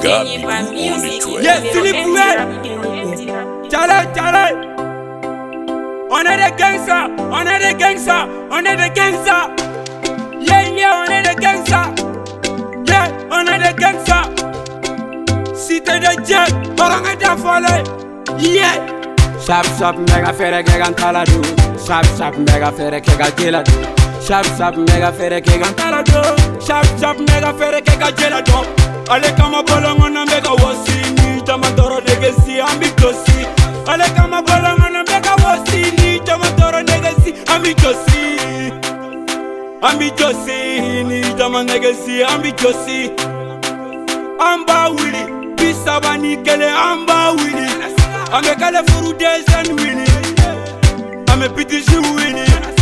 Gabi on the track. Yes, Philippe Chale. On est des gangsters, on est des gangsters, on est des gangsters. Yeah, on est des gangsters. Yeah, on est des gangsters. Cité de jet, on est des follets. Yeah. Shap, mega fere ke gantala do. Shap, mega fere ke gajela do. Shap, mega fere ke gantala do. Shap, mega fere ke gajela do. Ale kama bolongo na mega wasini, tamadoro negesi ambitosi. Ale kama bolongo na mega wasini, tamadoro negesi ambitosi. Ambitosi, ni tamadoro negesi ambitosi. Amba wili, bisabani kele amba wili. Ame kale furu dezen wili. Ame pitisi wili.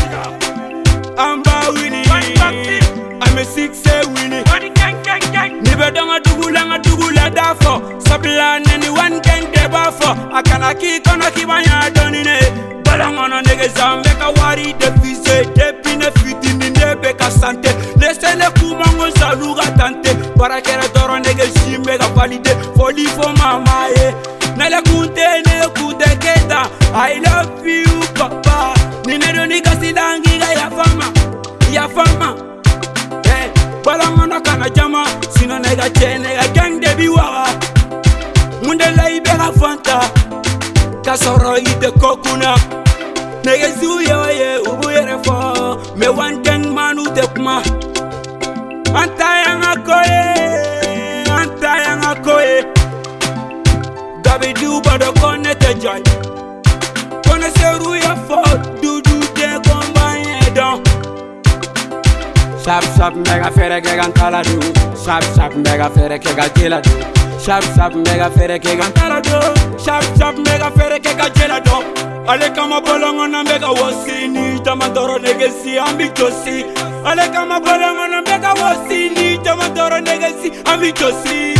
Amba wili. Ame sikse wili. Nibe donga dugula dafo. Sabla neni wan gang de bafo. Akana ki kono ki banya donine. Balangono nege zambe ka wari de fise. Depine fitini nebe ka sante. Lese le kumango saluga tante. Para kere doro nege shime ka valide. Foli fo mama ye. Nale kunte ne kute keta. I love you papa. Nine doni kasidangi ga ya fama. Balangono kana jama. Sino nega chene ga gang de biwa. Munde la ibera fanta. Kasoro ite kokuna. Nega zuyo ye ubu yere fo. Me wan gang manu de kuma. Anta yanga koye. Gabi du bado kone te joy. Kone se ruya fo. Du de kombanye don. Shap, mega fere ke gantala do. Shap, mega fere ke gajela do. Shap, mega fere ke gantala do. Shap, mega fere ke gajela do. Ale kama bolongo na mega wasini, tamadoro negesi ambitosi. Ale kama bolongo na mega wasini, tamadoro negesi ambitosi.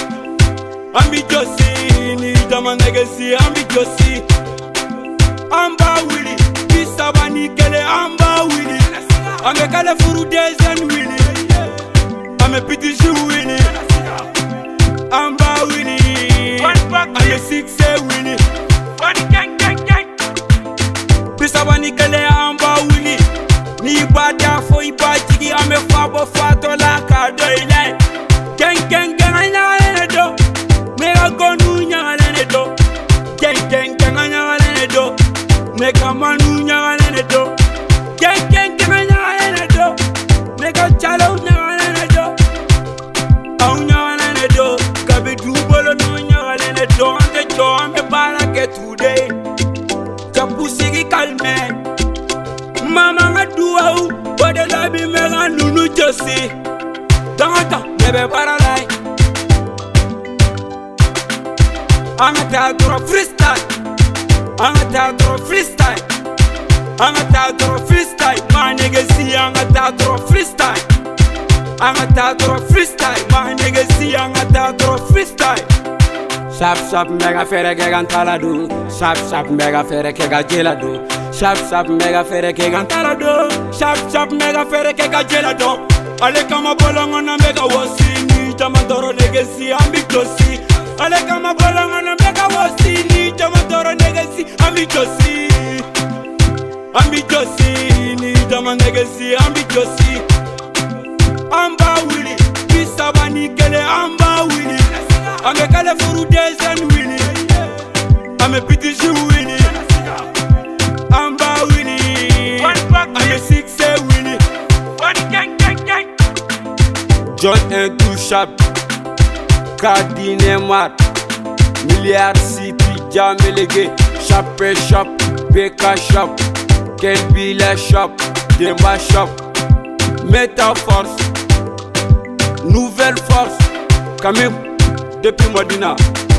Ambitosi, ni tamadoro negesi ambitosi. Amba wili, bisabani kele amba wili. Ame kale furu dezen wili. Ame pitisi wili. Amba wili. Ame sikse wili. Bisabani kele amba wili. Ni bada fo iba jigi. Ame fabo fato la kado ile. Gang anyale do. Mega gonu nyale do. Gang anyale do. Mega manu nyale do. Gang anyale do. Mega chalo nyale do. Au nyale do. Gabi du bolo no nyale do. Ante jo ame barake today. Pusigi kalme mama ngadua u bode labi mega nunu josi dangata nebe paralai angata dro freestyle my nigga see angata dro freestyle my nigga see angata dro freestyle. Shap, mega fere ke gantala do. Shap, mega fere ke gajela do. Shap, mega fere ke gantala do. Shap, mega fere ke gajela do. Ale kama bolongo na mega wasini, tamadoro negesi ambitosi. Ale kama bolongo na mega wasini, tamadoro negesi ambitosi. Ambitosi, ni tamadoro negesi ambitosi. Amba wili, bisabani kele amba wili. Ame kale furu dezen wili. Ame pitisi wili. Amba wili. Ame sikse wili. John Intouchable Kadi Neymar Milliard City Jamelege Chape Shop Beka Shop Kelbila Shop Demba Shop Meta Force Nouvelle Force Kamim depuis Madina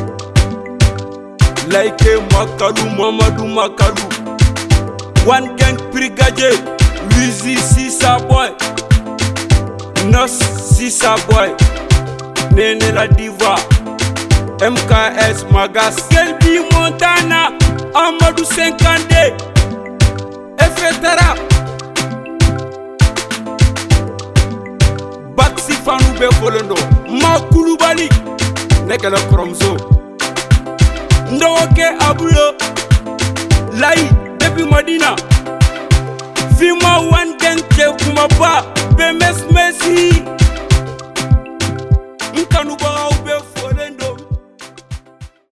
Laike Makalu Mamadou Makalu One Gang Brigadier Wizi Sisa Boy Nos Sisa Boy Nene la Diva MKS Magas Kelbi Montana Amadou 50D Efetara Baxi Fanou Be Kolondo Makulu Bali ne kɛlɛ kɔrɔmuso n dɔgɔkɛ abulo layi depuis Madina Fima one gang cɛ kumaba bɛmɛsimɛsi